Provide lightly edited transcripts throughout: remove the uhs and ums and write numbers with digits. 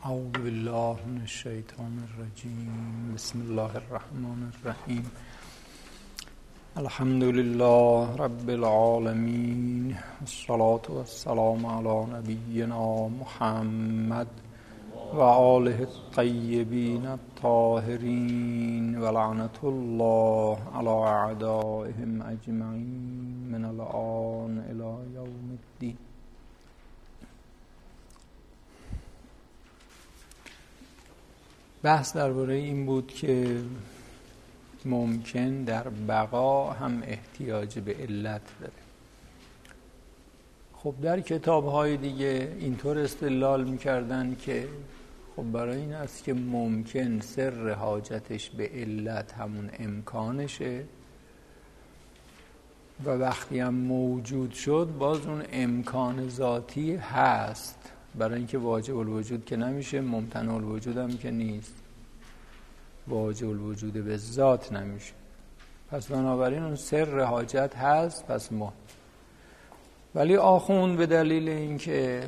اعوذ بالله من الشیطان الرجیم. بسم الله الرحمن الرحیم. الحمد لله رب العالمین، الصلاة والسلام علی نبینا محمد و آله الطیبین الطاهرین و لعنت الله علی اعدائهم اجمعین من الآن الی یوم الدین. بحث درباره این بود که ممکن در بقا هم احتیاج به علت داره. خب در کتاب‌های دیگه اینطور استدلال می‌کردن که خب برای این است که ممکن سر حاجتش به علت همون امکانشه و وقتی هم موجود شد باز اون امکان ذاتی هست، برای اینکه واجب الوجود که نمیشه، ممتنع الوجود هم که نیست، واجب الوجود به ذات نمیشه. پس بنابراین اون سر حاجت هست، پس ما. ولی آخوند به دلیل اینکه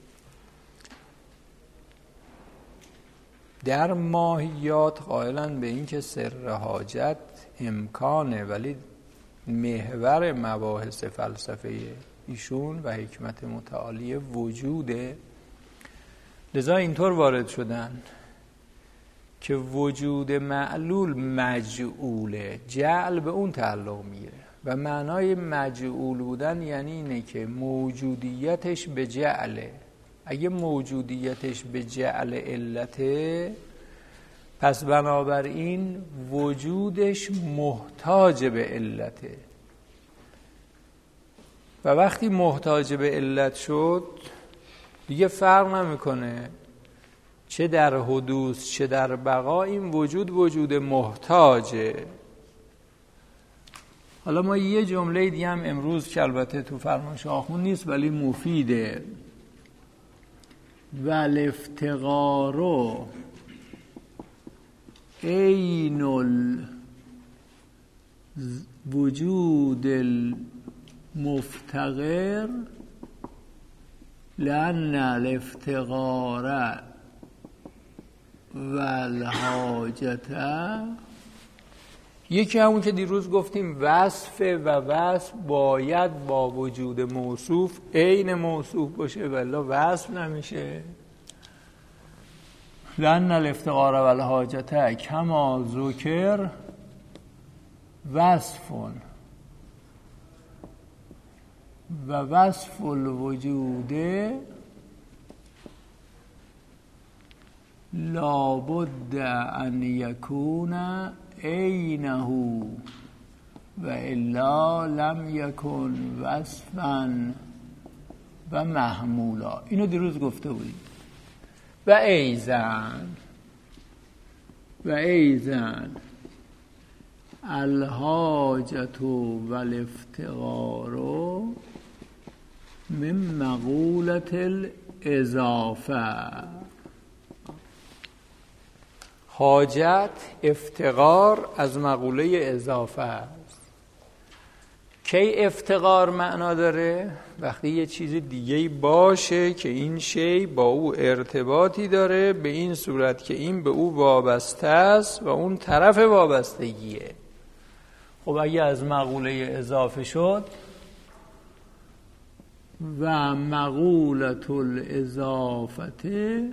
در ماهیات قائلن به اینکه سر حاجت امکانه ولی محور مباحث فلسفه ایشون و حکمت متعالی وجوده، لذا اینطور وارد شدن که وجود معلول مجعوله، جعل به اون تعلق میگیره و معنای مجعول بودن یعنی اینه که موجودیتش به جعله. اگه موجودیتش به جعل علته، پس بنابراین وجودش محتاج به علته و وقتی محتاج به علت شد دیگه فرق نمیکنه چه در حدوث چه در بقا این وجود محتاجه. حالا ما یه جمله دیگه هم امروز که البته تو فرمایش آخوند نیست ولی مفیده، والافتقار عین الوجود المفتقر لأن الافتقار و الحاجت. یکی همون که دیروز گفتیم وصف و وصف باید با وجود موصوف عین موصوف باشه ولی وصف نمیشه. لأن الافتقار و الحاجت کما ذکر وصف و وصف الوجود لابد ان یکون عینه و الا لم یکن وصفا و محمولا. اینو دیروز گفته بودیم. و ایزن الحاجت و الافتقار من مقولت الاضافه. حاجت، افتقار از مقوله اضافه است. کی افتقار معنا داره؟ وقتی یه چیز دیگه باشه که این شی با او ارتباطی داره به این صورت که این به او وابسته است و اون طرف وابستگیه. خب اگه از مقوله اضافه شد و مقولت الاضافه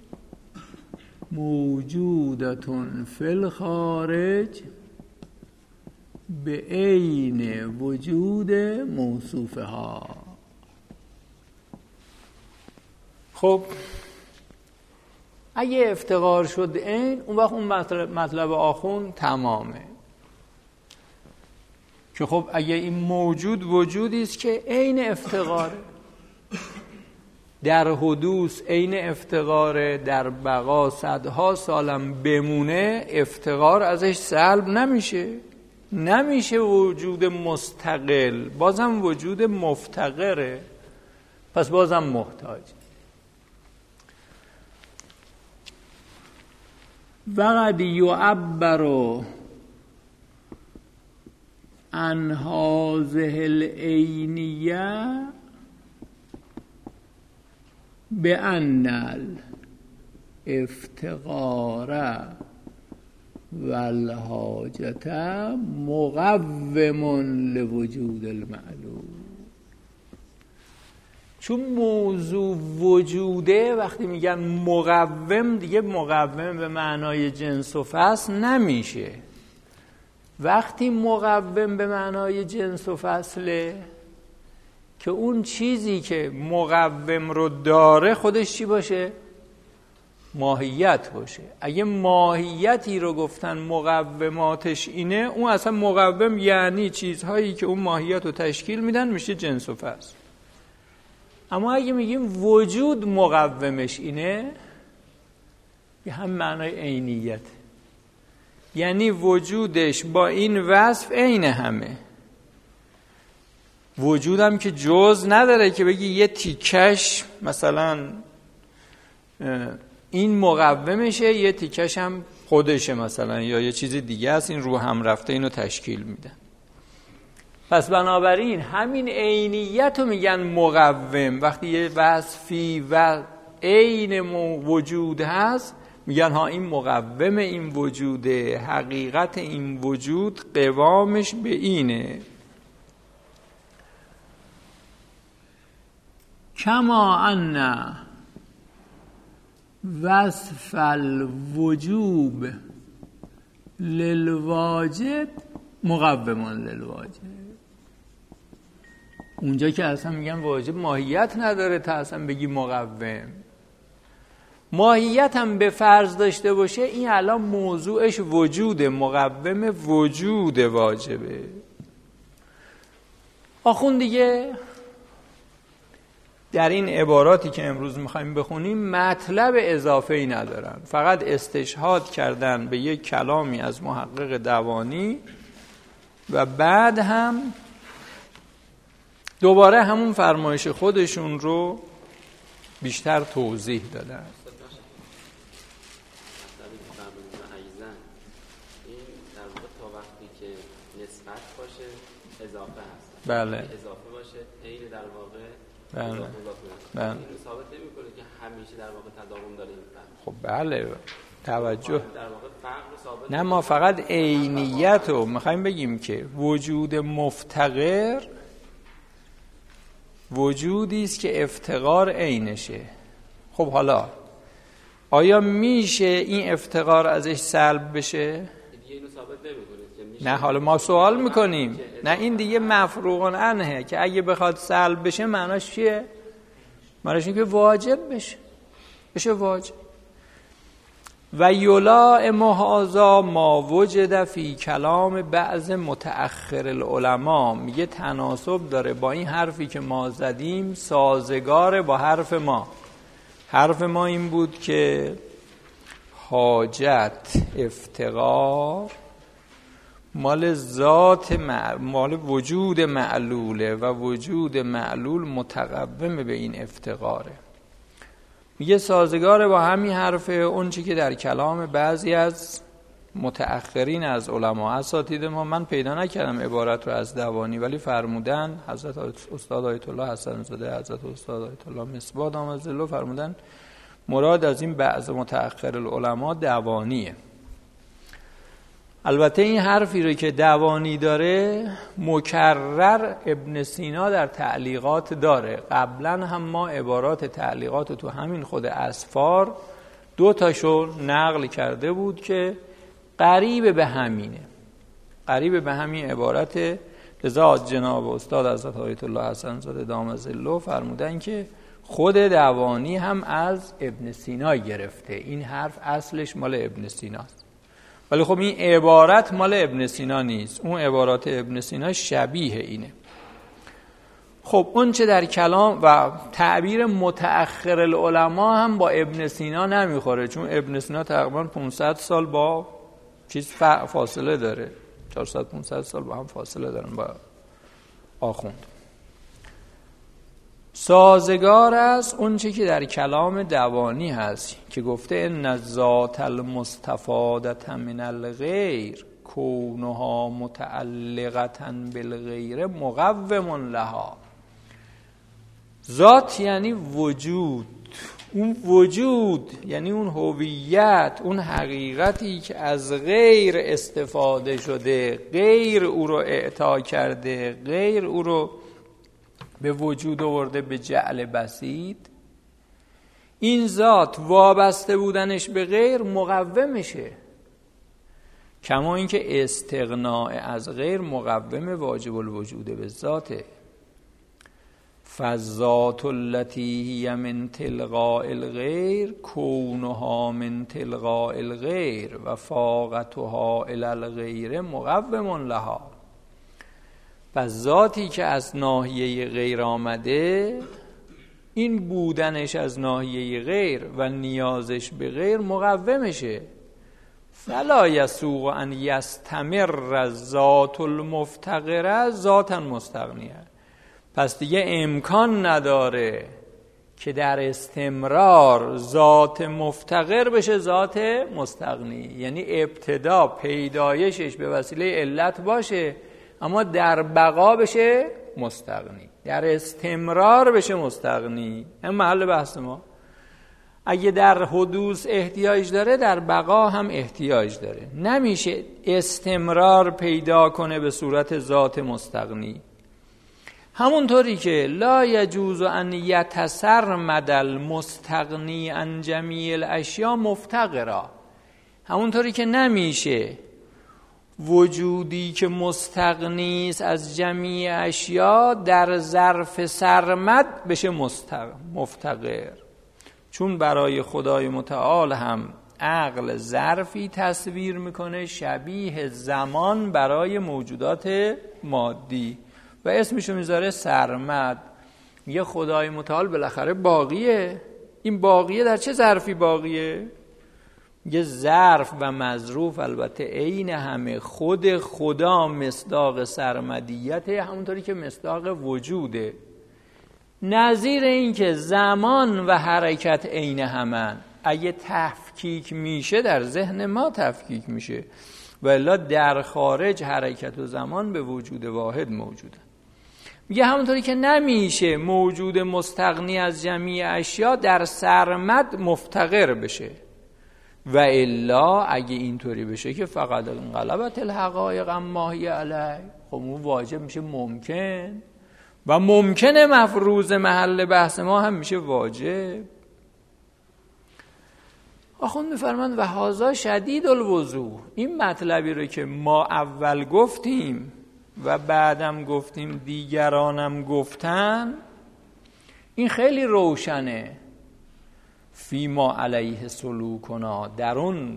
موجودتون فی الخارج به عین وجود موصوفها. خب اگه افتقار شد عین، اون وقت اون مطلب آخوند تمامه که خب اگه این موجود وجودی است که عین افتقاره، در حدوث عین افتقاره، در بقا صدها سالم بمونه افتقار ازش سلب نمیشه وجود مستقل، بازم وجود مفتقره، پس بازم محتاج. وقد یعبر عن هذه العینیه بأن افتقار والحاجت مقوم لوجود المعلوم. چون موضوع وجوده، وقتی میگن مقوم، دیگه مقوم به معنای جنس و فصل نمیشه. وقتی مقوم به معنای جنس و فصله که اون چیزی که مقوم رو داره خودش چی باشه؟ ماهیت باشه. اگه ماهیتی رو گفتن مقوماتش اینه، اون اصلا مقوم یعنی چیزهایی که اون ماهیت رو تشکیل میدن میشه جنس و فصل. اما اگه میگیم وجود مقومش اینه، یه هم معنای عینیت، یعنی وجودش با این وصف عین همه. وجودم که جز نداره که بگی یه تیکش مثلا این مقومشه، یه تیکش هم خودشه مثلا، یا یه چیز دیگه است این رو هم رفته اینو تشکیل میده. پس بنابراین همین عینیت رو میگن مقوم. وقتی یه وصفی و عین وجود هست میگن ها این مقوم این وجوده، حقیقت این وجود قوامش به اینه. کما ان وصف الوجوب للواجب مقوم للواجب. اونجا که اصلا میگن واجب ماهیت نداره تا اصلا بگی مقوم. ماهیت هم به فرض داشته باشه، این الان موضوعش وجوده، مقوم وجود واجبه. آخون دیگه در این عباراتی که امروز میخوایم بخونیم مطلب اضافه‌ای ندارن، فقط استشهاد کردن به یک کلامی از محقق دوانی و بعد هم دوباره همون فرمایش خودشون رو بیشتر توضیح دادن. بله. اضافه باشه عین در واقع بله. بله. این ثابت نمی‌کنه که همیشه در واقع تداوم داره این فرق. خب بله توجه. در واقع فرق رو ثابت نه ما فقط عینیت رو می‌خوایم بگیم که وجود مفتقر وجودی است که افتقار عینشه. خب حالا آیا میشه این افتقار ازش سلب بشه؟ دیگه اینو ثابت نمی‌کنه. نه حالا ما سوال میکنیم. نه این دیگه مفروغ عنه که اگه بخواد سلب بشه معناش چیه؟ معناش اینه که واجب بشه واجب. و یلائم هذا ما وجد فی کلام بعض متأخر العلماء. میگه تناسب داره با این حرفی که ما زدیم، سازگار با حرف ما. حرف ما این بود که حاجت افتقار مال ذات مال وجود معلوله و وجود معلول متقوم به این افتقاره. میگه سازگار با همین حرف اون چی که در کلام بعضی از متأخرین از علما اساتید ما، من پیدا نکردم عبارت رو از دوانی، ولی فرمودن حضرت استاد آیت الله حسن زاده، حضرت استاد آیت الله مصباح دامت ظله فرمودن مراد از این بعض متأخر العلماء دوانیه. البته این حرفی رو که دوانی داره مکرر ابن سینا در تعلیقات داره. قبلا هم ما عبارات تعلیقات تو همین خود اسفار 2 تاشو نقل کرده بود که قریب به همینه، قریب به همین عبارت. لذا جناب استاد حضرت آیت الله حسن زاده دامت ظله فرمودن که خود دوانی هم از ابن سینا گرفته. این حرف اصلش مال ابن سیناست، ولی خب این عبارت مال ابن سینا نیست. اون عبارات ابن سینا شبیه اینه. خب اون چه در کلام و تعبیر متأخر العلماء هم با ابن سینا نمیخوره، چون ابن سینا تقریبا 500 سال با چیز فاصله داره، 400-500 سال با هم فاصله دارن با آخوند. سازگار است اون چه که در کلام دوانی هست که گفته ان ذات المستفادة من الغیر کونها متعلقة بالغیر مقوم لها. ذات یعنی وجود، اون وجود یعنی اون هویت، اون حقیقتی که از غیر استفاده شده، غیر او رو اعطا کرده، غیر او رو به وجود آورده به جعل بسیط، این ذات وابسته بودنش به غیر مقومشه. کما اینکه استغناء از غیر مقوم واجب الوجود به ذاته. فالذات التي هي من تلقاء الغیر کونها من تلقاء الغیر و فاقتها الی الغیر مقوم لها. پس ذاتی که از ناحیه غیر آمده، این بودنش از ناحیه غیر و نیازش به غیر مقومشه. فلا یسوغ ان یستمر الذات المفتقره ذاتا مستغنیه. پس دیگه امکان نداره که در استمرار ذات مفتقر بشه ذات مستغنی، یعنی ابتدا پیدایشش به وسیله علت باشه اما در بقا بشه مستغنی، در استمرار بشه مستغنی. این محل بحث ما. اگه در حدوث احتیاج داره در بقا هم احتیاج داره. نمیشه استمرار پیدا کنه به صورت ذات مستغنی. همونطوری که لا یجوز ان یتسرمد المستغنی عن جمیع الاشیاء مفتقرا، همونطوری که نمیشه وجودی که مستغنی است از جمیع اشیاء در ظرف سرمد بشه مفتقر. چون برای خدای متعال هم عقل ظرفی تصویر میکنه شبیه زمان برای موجودات مادی و اسمشو میذاره سرمد. میگه خدای متعال بالاخره باقیه. این باقیه در چه ظرفی باقیه؟ میگه ظرف و مظروف البته عین همه. خود خدا مصداق سرمدیته، همونطوری که مصداق وجوده. نظیر این که زمان و حرکت عین همن. اگه تفکیک میشه در ذهن ما تفکیک میشه، والا در خارج حرکت و زمان به وجود واحد موجوده. میگه همونطوری که نمیشه موجود مستغنی از جمیع اشیا در سرمد مفتقر بشه، و الا اگه اینطوری بشه که فقط انقلبت الحقایق اما هی علی، خب اون واجب میشه ممکن، و ممکنه مفروض محل بحث ما هم میشه واجب. آخوند میفرمند و هذا شدید الوضوح. این مطلبی رو که ما اول گفتیم و بعدم گفتیم دیگرانم گفتن، این خیلی روشنه. فی ما علیه سلوکنا، در اون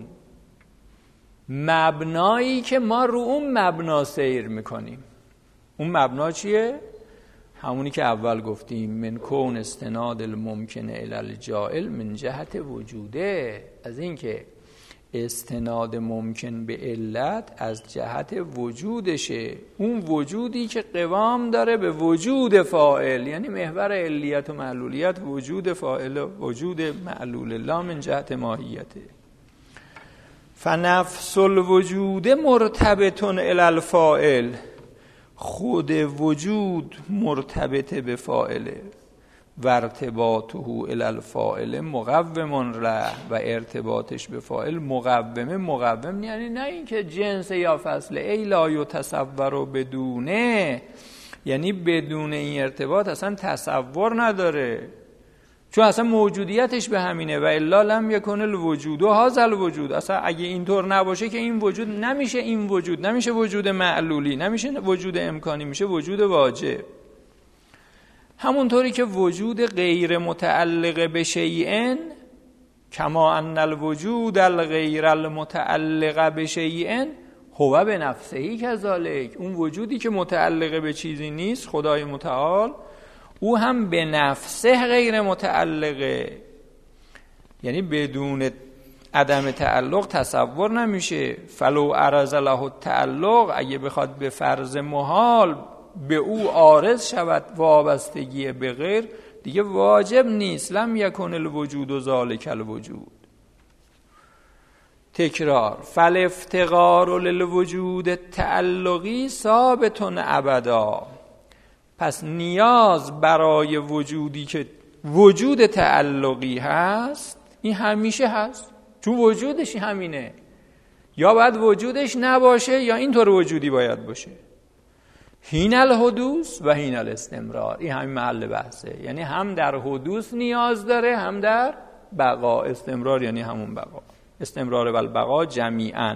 مبنایی که ما رو اون مبنا سیر میکنیم. اون مبنا چیه؟ همونی که اول گفتیم، من کون استناد الممکن الی الجائل من جهت وجوده، از این که استناد ممکن به علت از جهت وجودشه. اون وجودی که قوام داره به وجود فاعل، یعنی محور علیت و معلولیت وجود فاعل و وجود معلول، لا من جهت ماهیته. فنفس الوجود مرتبط الی الفاعل، خود وجود مرتبط به فاعله. و ارتباطه الی الفاعل مقوم له، و ارتباطش به فاعل مقوم یعنی نه اینکه جنس یا فصل، ای لا یتصور بدونه، یعنی بدون این ارتباط اصلا تصور نداره، چون اصلا موجودیتش به همینه. و الا لم یکن الوجود و هذا الوجود، اصلا اگه اینطور نباشه که این وجود نمیشه، این وجود نمیشه وجود معلولی، نمیشه وجود امکانی، میشه وجود واجب. همونطوری که وجود غیر متعلق به شیئن، کما ان الوجود الغیر المتعلق به شیئن هو به نفسه کذالک، اون وجودی که متعلق به چیزی نیست خدای متعال، او هم به نفسه غیر متعلقه، یعنی بدون عدم تعلق تصور نمیشه. فلو عرض له التعلق، اگه بخواد به فرض محال به او عارض شود وابستگی به غیر، دیگه واجب نیست. لم یکن الوجود ذالک الوجود. تکرار. فالافتقار للوجود التعلقی ثابت ابدا، پس نیاز برای وجودی که وجود تعلقی هست، این همیشه هست، چون وجودش همینه. یا باید وجودش نباشه یا اینطور وجودی باید باشه. هین الحدوث و هین الاستمرار، این همین محل بحثه. یعنی هم در حدوث نیاز داره هم در بقا. استمرار یعنی همون بقا، استمرار و البقا جمیعا.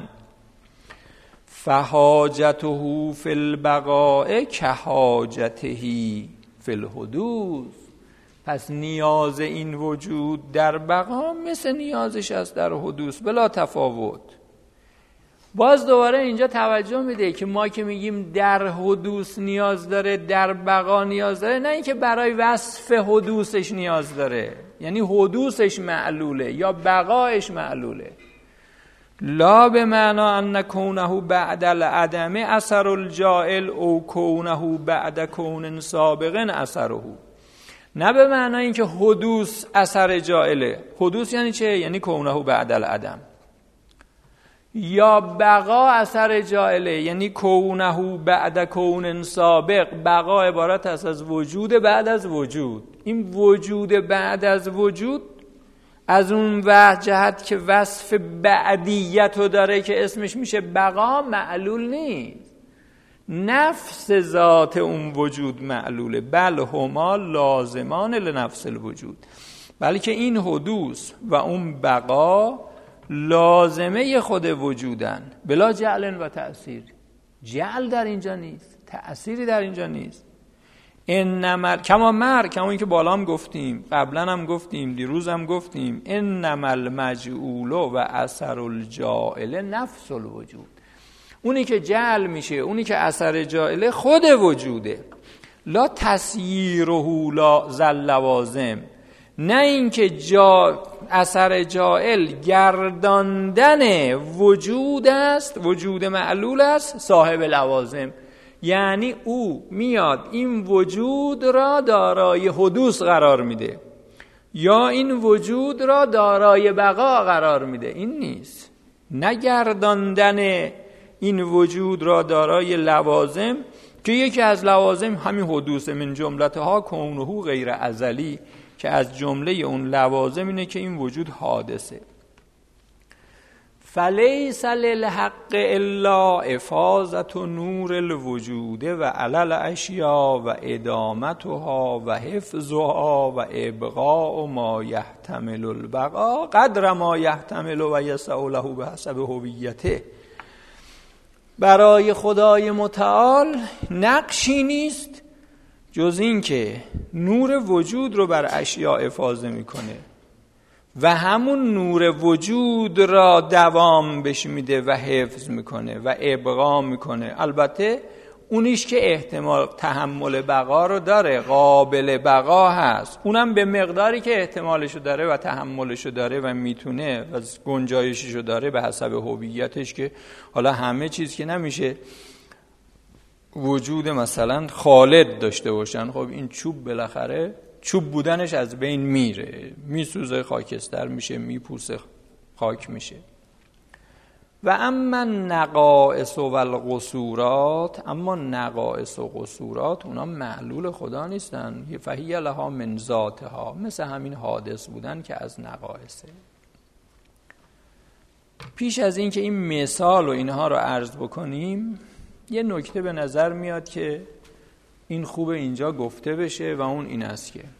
فحاجته فی البقاء کحاجته فی الحدوث، پس نیاز این وجود در بقا مثل نیازش است در حدوث، بلا تفاوت. باز دوباره اینجا توجه میده که ما که میگیم در حدوث نیاز داره، در بقا نیاز داره، نه اینکه برای وصف حدوثش نیاز داره، یعنی حدوثش معلوله یا بقایش معلوله. لا به معنا ان کونه بعد العدم اثر الجائل او کونه بعد کون سابق اثره، نه به معنی اینکه حدوث اثر جائله. حدوث یعنی چه؟ یعنی کونه بعد العدم. یا بقا اثر جائله یعنی کونه بعد کون سابق. بقا عبارت است از وجود بعد از وجود. این وجود بعد از وجود از اون جهت که وصف بعدیت رو داره که اسمش میشه بقا، معلول نیست. نفس ذات اون وجود معلوله، بل هما لازمان لنفس الوجود، بلکه این حدوث و اون بقا لازمه خود وجودن، بلا جعل و تأثیر. جعل در اینجا نیست، تأثیری در اینجا نیست. انما کما مرگ، کما این که بالا هم گفتیم، قبلا هم گفتیم، دیروز هم گفتیم، انما المجعول و اثر الجائل نفس الوجود. اونی که جعل میشه، اونی که اثر جائله خود وجوده. لا تسییره لا ذل لوازم، نه اینکه اثر جائل گرداندن وجود است، وجود معلول است صاحب لوازم. یعنی او میاد این وجود را دارای حدوث قرار میده یا این وجود را دارای بقا قرار میده. این نیست. نگرداندن این وجود را دارای لوازم که یکی از لوازم همین حدوث، من جملتها کونه غیر ازلی، که از جمله اون لوازم اینه که این وجود حادثه. فلیس للحق الا افاضت نور الوجود و علل اشیا و ادامتها و حفظها و ابقاء ما یحتمل البقا قدر ما یحتمل و یسع له بحسب هویته. برای خدای متعال نقشی نیست جز این که نور وجود رو بر اشیا افاضه میکنه و همون نور وجود را دوام بهش میده و حفظ میکنه و ابقا میکنه. البته اونیش که احتمال تحمل بقا رو داره، قابل بقا هست، اونم به مقداری که احتمالشو داره و تحملشو داره و میتونه و گنجایششو داره به حسب هویتش، که حالا همه چیز که نمیشه وجود مثلا خالد داشته باشن. خب این چوب بالاخره چوب بودنش از بین میره، میسوزه، خاکستر میشه، میپوسه، خاک میشه. و اما نقائص و القصورات، اما نقائص و قصورات اونا معلول خدا نیستن. فهی لها من ذاتها، مثل همین حادث بودن که از نقائصه. پیش از این که این مثال و اینها رو عرض بکنیم، یه نکته به نظر میاد که این خوبه اینجا گفته بشه و اون این است که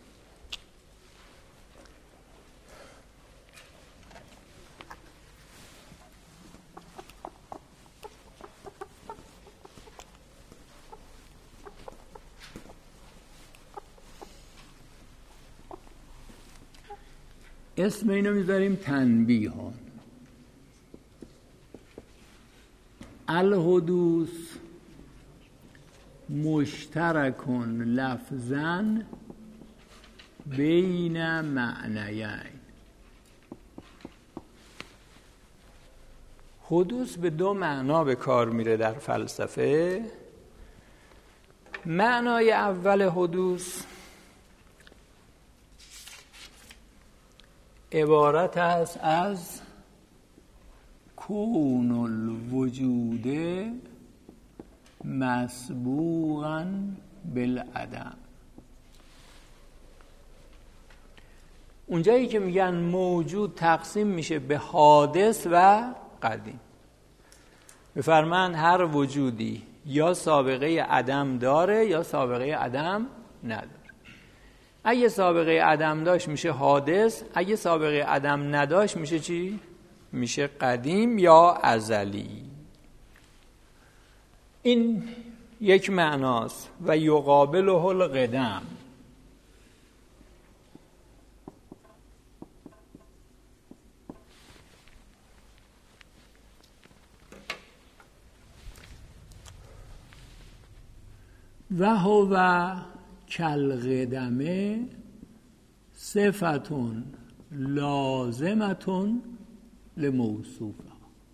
اسم اینو میذاریم تنبیهان. الحدوث مشترکن لفظاً بین معنیین. حدوث به دو معنا به کار میره در فلسفه. معنای اول حدوث عبارت است از کون الوجود مسبوقاً بالعدم. اونجایی که میگن موجود تقسیم میشه به حادث و قدیم. بفرمایند هر وجودی یا سابقه عدم داره یا سابقه عدم نداره. اگه سابقه عدم داشت میشه حادث، اگه سابقه عدم نداشت میشه چی؟ میشه قدیم یا ازلی. این یک معناست. و یقابله القدم. و هو کالقدم صفتون لازمتون لموصوفه.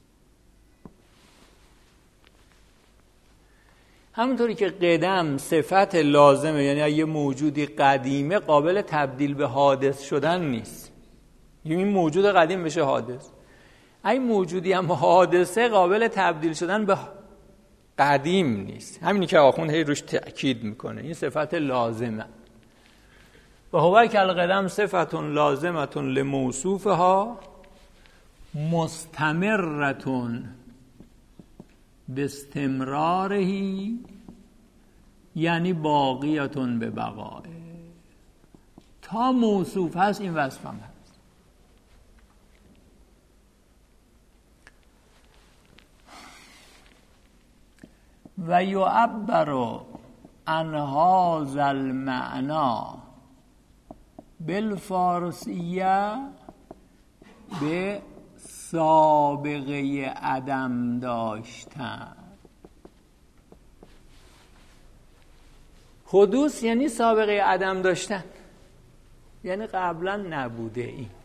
همونطوری که قدم صفت لازمه، یعنی اگه موجودی قدیمه قابل تبدیل به حادث شدن نیست، یعنی این موجود قدیم بشه حادث. اگه موجودی هم حادثه قابل تبدیل شدن به قدیم نیست. همینی که آخوند هی روش تأکید میکنه، این صفت لازمه. و هو کالقدم صفتون لازمتون لموصوفها مستمرتون باستمرارهی، یعنی باقیتون به بقائه. تا موصوف هست این وصف هم هست. و یعبر عن هذا المعنى بالفارسیه به سابقه عدم داشتن. حدوث یعنی سابقه عدم داشتن، یعنی قبلا نبوده.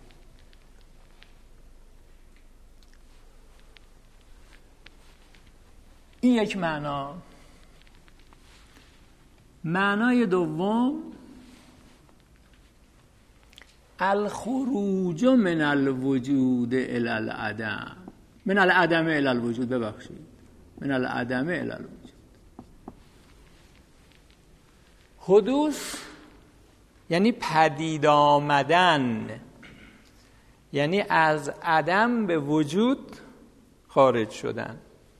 این یک معنا. معنای دوم الخروج من الوجود الی العدم، من العدم الی الوجود، ببخشید، من العدم الی الوجود. حدوث یعنی پدید آمدن، یعنی از عدم به وجود خارج شدن.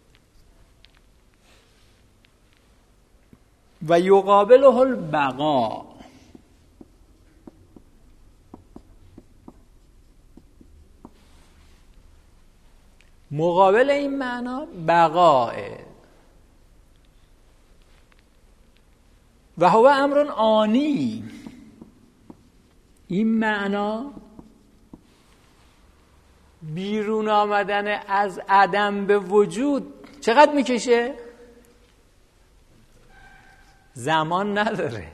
و یقابله البقاء، مقابل این معنا بقاء. و هو امر آنی، این معنا بیرون آمدن از عدم به وجود چقدر میکشه؟ زمان نداره.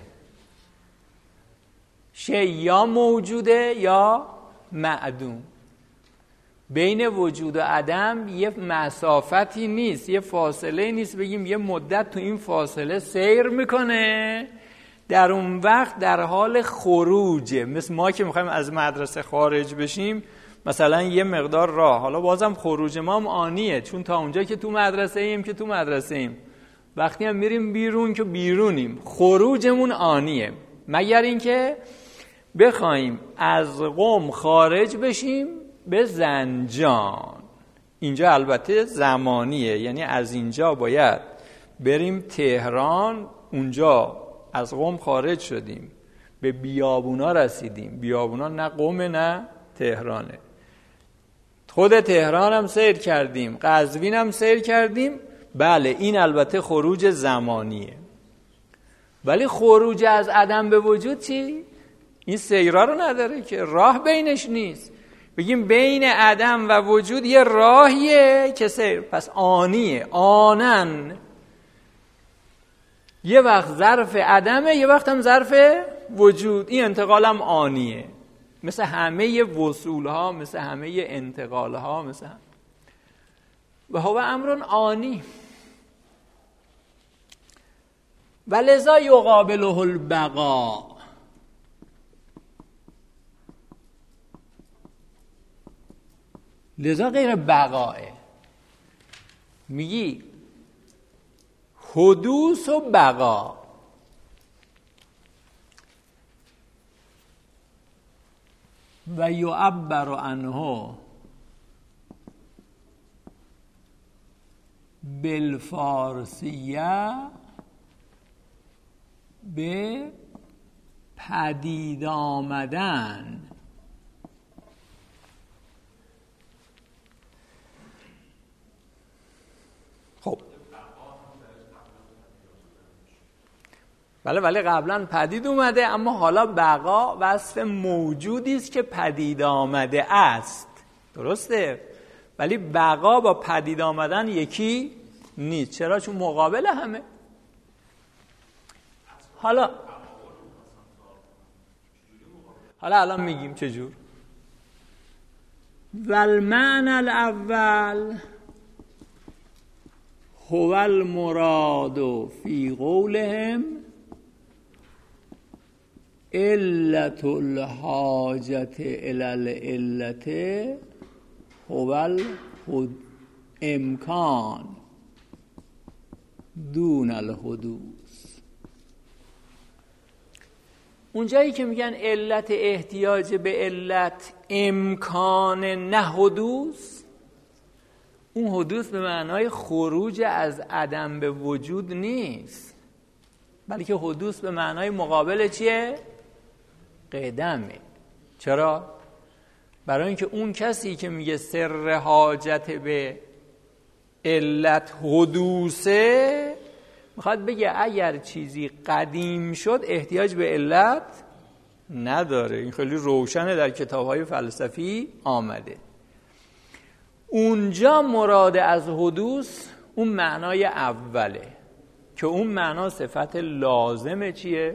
شی یا موجوده یا معدوم. بین وجود و عدم یه مسافتی نیست، یه فاصله نیست بگیم یه مدت تو این فاصله سیر میکنه، در اون وقت در حال خروجه. مثل ما که میخوایم از مدرسه خارج بشیم، مثلا یه مقدار راه، حالا بازم خروج ما هم آنیه، چون تا اونجا که تو مدرسه ایم که تو مدرسه ایم، وقتی هم میریم بیرون که بیرونیم، خروجمون آنیه. مگر اینکه بخوایم از قم خارج بشیم به زنجان، اینجا البته زمانیه، یعنی از اینجا باید بریم تهران، اونجا از قم خارج شدیم به بیابونا رسیدیم، بیابونا نه قم نه تهرانه، خود تهران هم سیر کردیم، قزوین هم سیر کردیم. بله این البته خروج زمانیه، ولی خروج از عدم به وجود چی؟ این سیرا رو نداره که، راه بینش نیست. بگیم بین عدم و وجود یه راهیه که سیر، پس آنیه. آنن یه وقت ظرف عدمه، یه وقت هم ظرف وجود. این انتقال هم آنیه، مثل همه وصول ها، مثل همه انتقال ها، مثل هم. و هو امر آنی. و لذا یقابله البقاء، لذا غیر بقاه. میگی حدوث و بقا. و یعبر عنه بالفارسیه به پدید آمدن. خب بله ولی قبلا پدید اومده، اما حالا بقا وصف موجودی است که پدید آمده است، درسته؟ ولی بقا با پدید آمدن یکی نیست. چرا؟ چون مقابل همه. حالا الان میگیم چجور. والمعنى الاول هو المراد فی قولهم علت الحاجت الی العلت هو الامکان دون الحدوث. اونجایی که میگن علت احتیاج به علت امکان نه حدوث، اون حدوث به معنای خروج از عدم به وجود نیست، بلکه حدوث به معنای مقابل چیه؟ قدمه. چرا؟ برای اینکه اون کسی که میگه سر حاجت به علت حدوثه، میخواد بگه اگر چیزی قدیم شد احتیاج به علت نداره. این خیلی روشنه، در کتاب‌های فلسفی آمده. اونجا مراد از حدوث اون معنای اوله که اون معنا صفت لازمه. چیه؟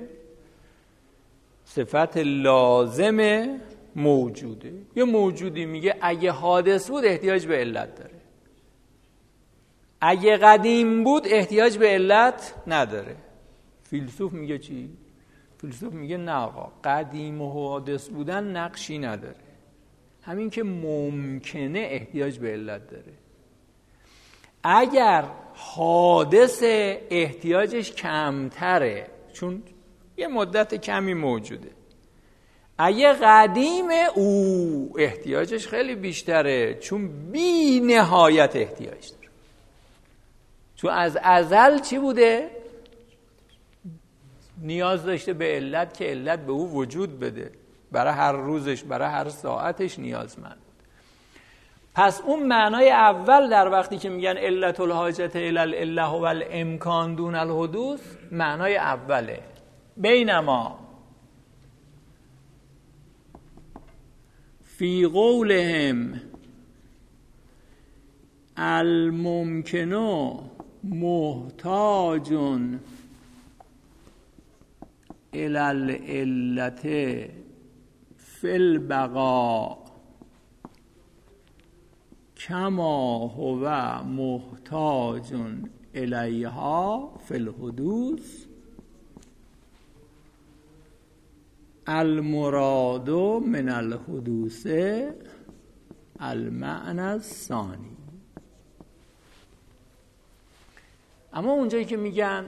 صفت لازم موجوده. یه موجودی میگه اگه حادث بود احتیاج به علت داره، اگه قدیم بود احتیاج به علت نداره. فیلسوف میگه چی؟ فیلسوف میگه نه آقا، قدیم و حادث بودن نقشی نداره، همین که ممکنه احتیاج به علت داره. اگر حادث احتیاجش کمتره چون یه مدت کمی موجوده، اگه قدیمه او احتیاجش خیلی بیشتره چون بی نهایت احتیاج داره. چون از ازل چی بوده؟ نیاز داشته به علت که علت به او وجود بده، برای هر روزش، برای هر ساعتش نیازمند. پس اون معنای اول در وقتی که میگن علت الحاجت الی العله و الامکان دون الحدوث، معنای اوله. بینما فی قولهم الممکن محتاج الی العلت فی البقاء کما هو محتاج الیها فی الحدوث، المراد من الحدوث المعنى الثانی. اما اونجایی که میگن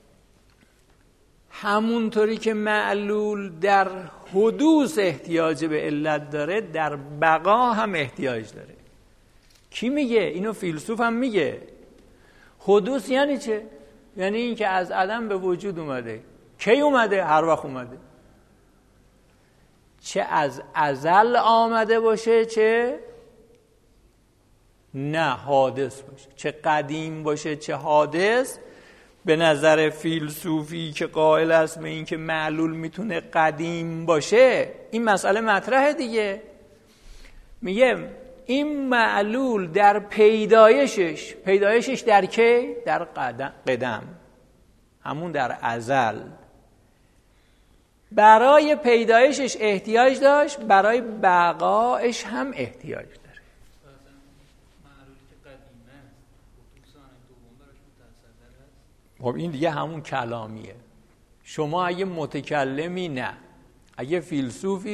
همونطوری که معلول در حدوث احتیاج به علت داره، در بقا هم احتیاج داره. کی میگه؟ اینو فیلسوف هم میگه. حدوث یعنی چه؟ یعنی این که از عدم به وجود اومده. کی اومده؟ هر وقت اومده. چه از ازل آمده باشه، چه نه حادث باشه، چه قدیم باشه چه حادث. به نظر فیلسوفی که قائل است به این که معلول میتونه قدیم باشه، این مسئله مطرحه دیگه. میگه این معلول در پیدایشش در کی؟ در قدم، همون در ازل. برای پیدایشش احتیاج داشت، برای بقایش هم احتیاج داره. خب این دیگه همون کلامیه. شما اگه متکلمی نه، اگه فیلسوفی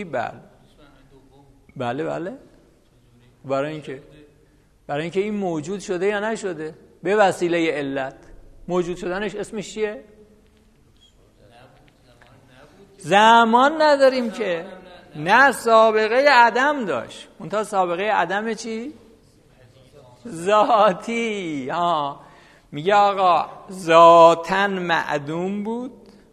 بله برای اینکه این موجود شده یا نشده به وسیله علت. موجود شدنش اسمش چیه؟ زمان نداریم که. نه سابقه عدم داشت. اون تا سابقه عدم چی؟ ذاتی. میگه آقا ذاتاً معدوم بود،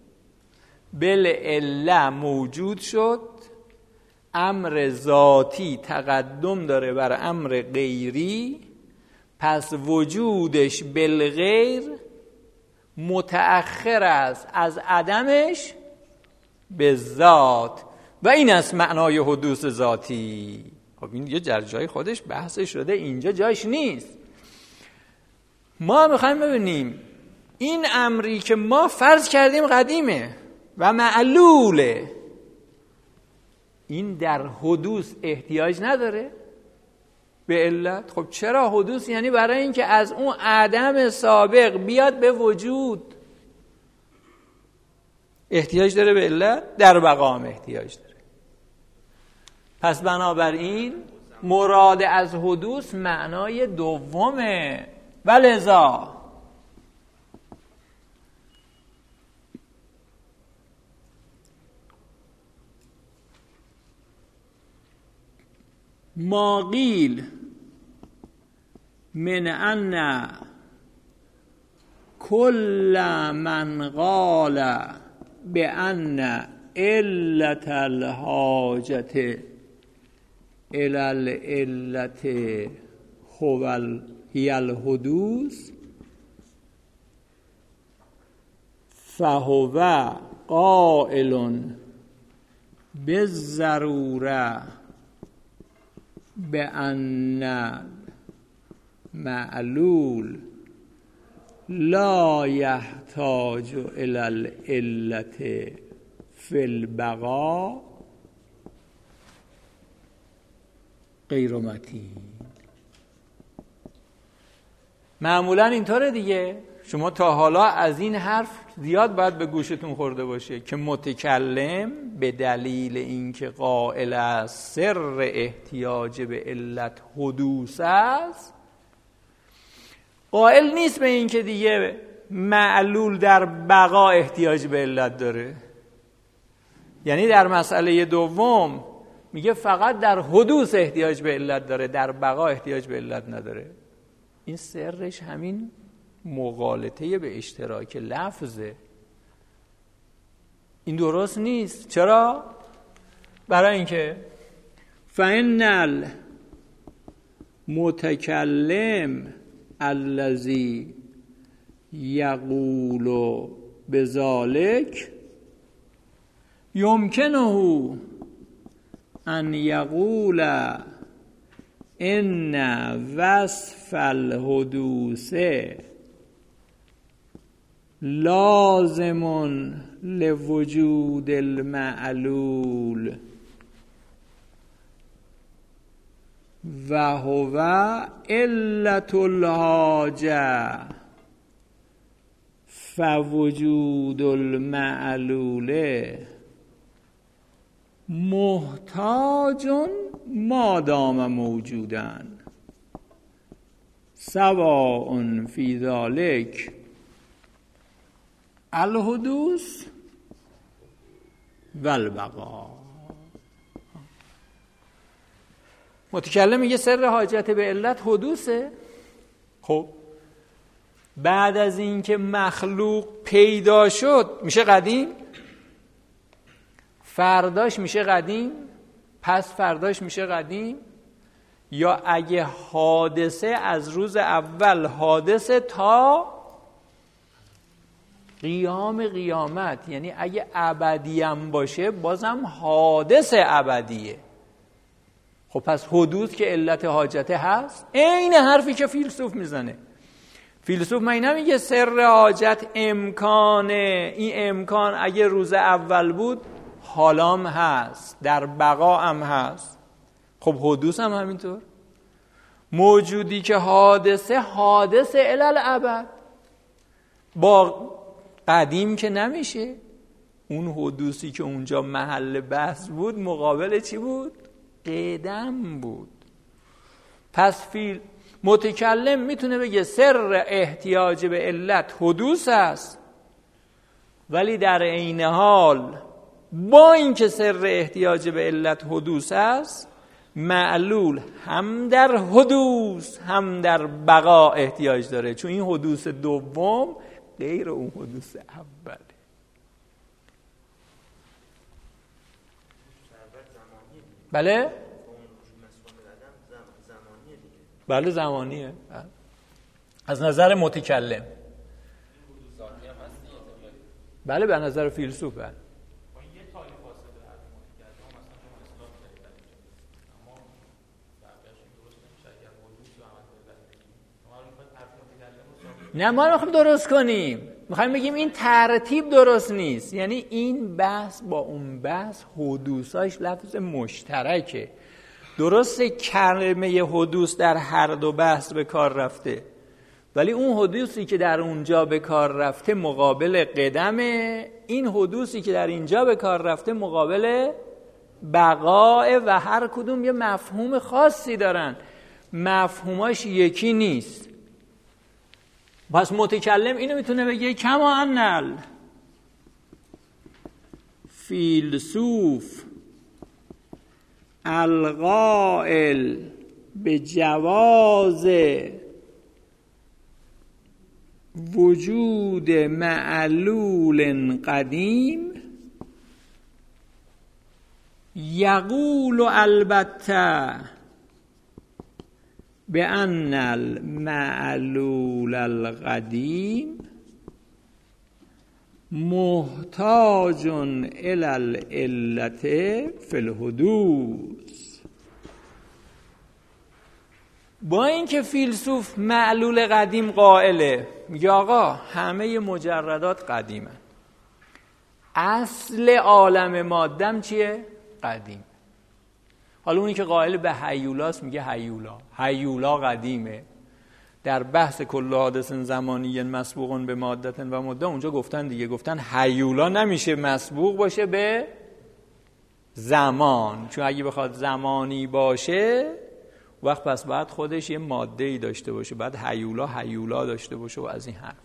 بالعله موجود شد، امر ذاتی تقدم داره بر امر غیری، پس وجودش بالغیر متأخر است از عدمش به ذات و این است معنای حدوث ذاتی. خب این یه جای خودش بحث شده، اینجا جایش نیست. ما میخوایم ببینیم این امری که ما فرض کردیم قدیمه و معلوله، این در حدوث احتیاج نداره به علت. خب چرا حدوث؟ یعنی برای اینکه از اون عدم سابق بیاد به وجود احتیاج داره به علت، در بقا هم احتیاج داره. پس بنابراین مراد از حدوث معنای دومه. ولذا ما قیل من ان کل من قال بان علت الحاجت الى العلت هی الحدوث فهو قائل بالضروره بأن معلول لا يحتاج إلى العلة في البقاء غیر متین. معمولا اینطوره دیگه. شما تا حالا از این حرف زیاد باید به گوشتون خورده باشه که متکلم به دلیل اینکه قائل است سر احتیاج به علت حدوث است، قائل نیست به اینکه دیگه معلول در بقا احتیاج به علت داره. یعنی در مسئله دوم میگه فقط در حدوث احتیاج به علت داره، در بقا احتیاج به علت نداره. این سرش همین مغالطه به اشتراک لفظه. این درست نیست. چرا؟ برای اینکه فإن المتکلم الذی یقول بذلک یمکنه ان یقول ان وصف الحدوث لازم لوجود المعلول و هو علت الحاجه فوجود المعلول محتاج ما دام موجودا سواء فی ذلک الحدوث و البقا. متکلم میگه سر حاجت به علت حدوثه. خب بعد از اینکه مخلوق پیدا شد میشه قدیم، فرداش میشه قدیم، پس فرداش میشه قدیم، یا اگه حادثه از روز اول حادثه تا قیام قیامت، یعنی اگه ابدیم باشه بازم حادث ابدیه. خب پس حدوث که علت حاجته هست. این حرفی که فیلسوف میزنه. فیلسوف من نمیگه سر حاجت امکانه، این امکان اگه روز اول بود حالام هست، در بقا هم هست. خب حدوث هم همینطور. موجودی که حادثه الالعبد، با قدیم که نمیشه. اون حدوثی که اونجا محل بحث بود مقابل چی بود؟ قدم بود. پس متکلم میتونه بگه سر احتیاج به علت حدوث است، ولی در عین حال با اینکه سر احتیاج به علت حدوث است، معلول هم در حدوث هم در بقا احتیاج داره، چون این حدوث دوم غیر اون حدوث اوله. بله؟ بله زمانیه. از نظر متکلم. بله به نظر فیلسوف. بله. نه ما میخوایم درست کنیم، میخوایم بگیم این ترتیب درست نیست. یعنی این بحث با اون بحث حدوثاش لفظ مشترکه. درسته کلمه حدوث در هر دو بحث به کار رفته، ولی اون حدوثی که در اونجا به کار رفته مقابل قدمه، این حدوثی که در اینجا به کار رفته مقابل بقاء، و هر کدوم یه مفهوم خاصی دارن، مفهوماش یکی نیست. پس متکلم اینو میتونه بگه کما انل فیلسوف القائل به جواز وجود معلول قدیم یقول البته بأن المعلول القدیم محتاج الی العلة فی الحدوث. با اینکه فیلسوف معلول قدیم قائله، میگه آقا همه مجردات قدیمن، اصل عالم مادم چیه؟ قدیم. حالا اونی که قائل به هیولاست میگه هیولا قدیمه. در بحث کل حادث زمانی مسبوق به مادت و مدة اونجا گفتن دیگه، گفتن هیولا نمیشه مسبوق باشه به زمان، چون اگه بخواد زمانی باشه وقت پس بعد خودش یه ماده ای داشته باشه، بعد هیولا داشته باشه و از این حرف.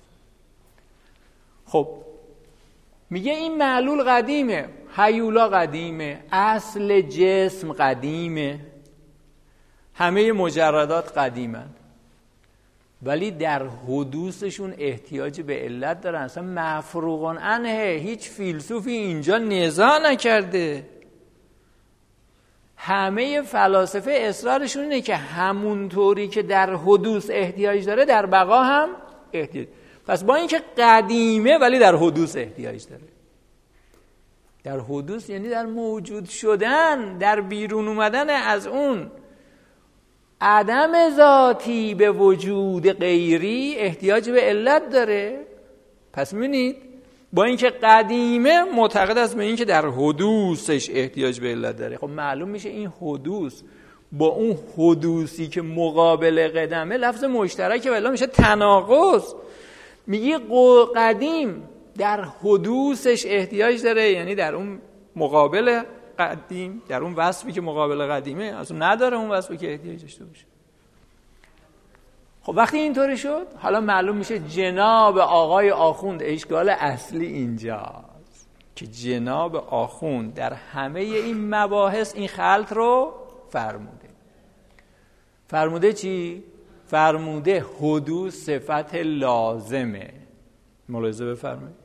خب میگه این معلول قدیمه، هیولا قدیمه، اصل جسم قدیمه، همه مجردات قدیمن، ولی در حدوثشون احتیاج به علت دارن. اصلا مفروغ عنه، هیچ فیلسوفی اینجا نزاع نکرده. همه فلاسفه اصرارشون اینه که همونطوری که در حدوث احتیاج داره در بقا هم احتیاج. پس با اینکه قدیمه ولی در حدوث احتیاج داره. در حدوث یعنی در موجود شدن، در بیرون اومدن از اون عدم ذاتی به وجود غیری احتیاج به علت داره. پس می‌بینید با اینکه قدیمه معتقد است به اینکه در حدوثش احتیاج به علت داره. خب معلوم میشه این حدوث با اون حدوثی که مقابل قدمه لفظ مشترکه، ولی میشه تناقض. میگی قدیم در حدوثش احتیاج داره، یعنی در اون مقابل قدیم، در اون وصفی که مقابل قدیمه اصلا نداره اون وصفی که احتیاج داشته باشه. خب وقتی اینطوری شد، حالا معلوم میشه جناب آقای آخوند اشکال اصلی اینجاست که جناب آخوند در همه این مباحث این خلط رو فرموده چی؟ فرموده حدوث صفت لازمه. ملاحظه بفرمایید،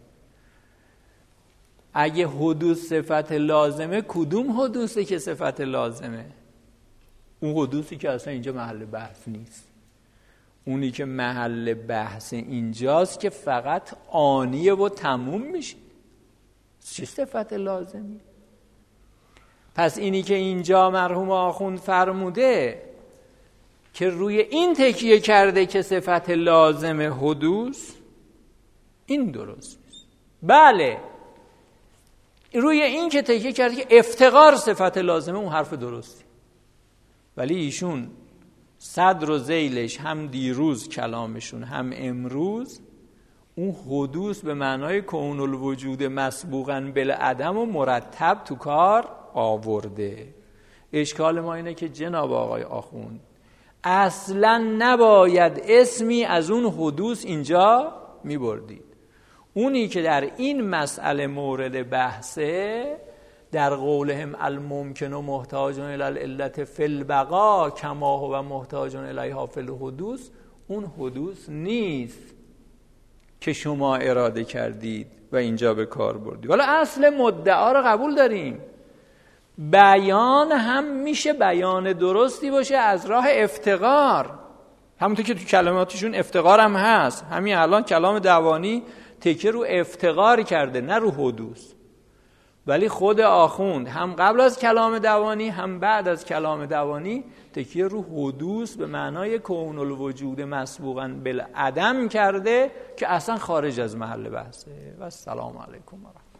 اگه حدوث صفت لازمه، کدوم حدوثی که صفت لازمه؟ اون حدوثی که اصلا اینجا محل بحث نیست. اونی که محل بحث اینجاست که فقط آنیه و تموم میشه. چه صفت لازمی؟ پس اینی که اینجا مرحوم آخوند فرموده که روی این تکیه کرده که صفت لازم حدوث، این درست نیست. بله روی این که تکیه کرده که افتقار صفت لازمه، اون حرف درستی، ولی ایشون صدر و ذیلش هم دیروز کلامشون هم امروز اون حدوث به معنای کون الوجود مسبوقاً بالعدم و مرتب تو کار آورده. اشکال ما اینه که جناب آقای آخوند اصلاً نباید اسمی از اون حدوث اینجا می بردید. اونی که در این مسئله مورد بحثه در قولهم الممکن و محتاج الی العلت فی البقا کما هو محتاج الیها فی الحدوث، اون حدوث نیست که شما اراده کردید و اینجا به کار بردید. ولی اصل مدعا رو قبول داریم. بیان هم میشه بیان درستی باشه از راه افتقار، همونطور که تو کلماتشون افتقار هم هست. همین الان کلام دوانی تکیه رو افتقار کرده نه رو حدوث، ولی خود آخوند هم قبل از کلام دوانی هم بعد از کلام دوانی تکیه رو حدوث به معنای کون الوجود مسبوقاً بالعدم کرده که اصلا خارج از محل بحثه. و السلام علیکم.